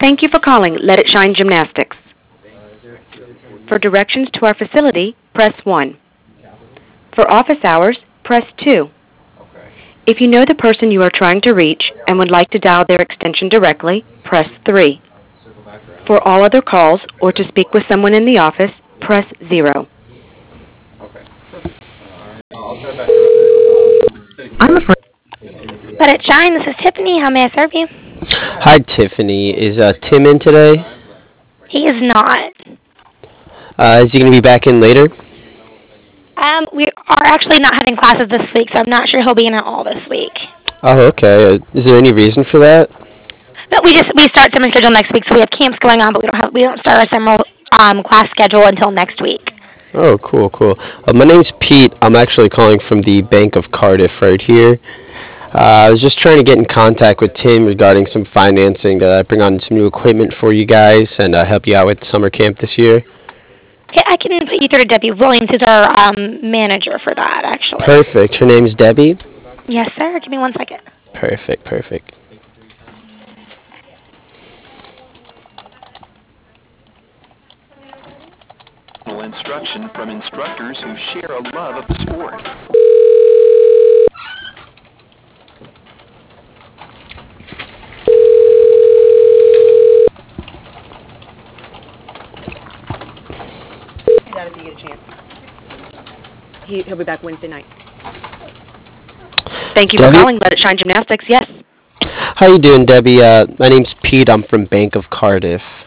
Thank you for calling Let It Shine Gymnastics. For directions to our facility, press 1. For office hours, press 2. If you know the person you are trying to reach and would like to dial their extension directly, press 3. For all other calls or to speak with someone in the office, press 0. I'm afraid. Let it shine. This is Tiffany. How may I serve you? Hi, Tiffany. Is Tim in today? He is not. Is he going to be back in later? We are actually not having classes this week, so I'm not sure he'll be in at all this week. Oh, okay. Is there any reason for that? But we start summer schedule next week, so we have camps going on, but we don't start our summer class schedule until next week. Oh, cool, cool. My name's Pete. I'm actually calling from the Bank of Cardiff right here. I was just trying to get in contact with Tim regarding some financing to bring on some new equipment for you guys and help you out with summer camp this year. Okay, I can put you through to Debbie Williams, who's our manager for that, actually. Perfect. Her name's Debbie? Yes, sir. Give me 1 second. Perfect, perfect. Instruction from instructors who share a love of the sport. That if you get a chance. He'll be back Wednesday night. Thank you Debbie? for calling Let It Shine Gymnastics. Yes. How you doing, Debbie? My name's Pete. I'm from Bank of Cardiff.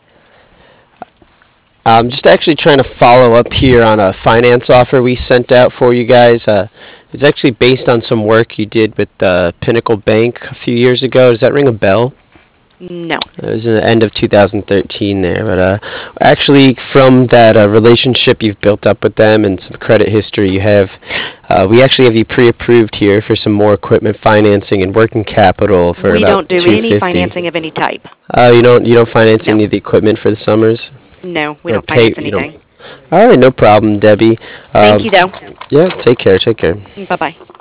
I'm just actually trying to follow up here on a finance offer we sent out for you guys. It's actually based on some work you did with Pinnacle Bank a few years ago. Does that ring a bell? No. It was in the end of 2013 there, but actually from that relationship you've built up with them and some credit history you have, we actually have you pre-approved here for some more equipment financing and working capital for We about don't do $250. any financing of any type. You don't finance No. any of the equipment for the summers? No, we Or don't finance you don't- anything. All right, no problem, Debbie. Thank you, though. Yeah, take care. Bye-bye.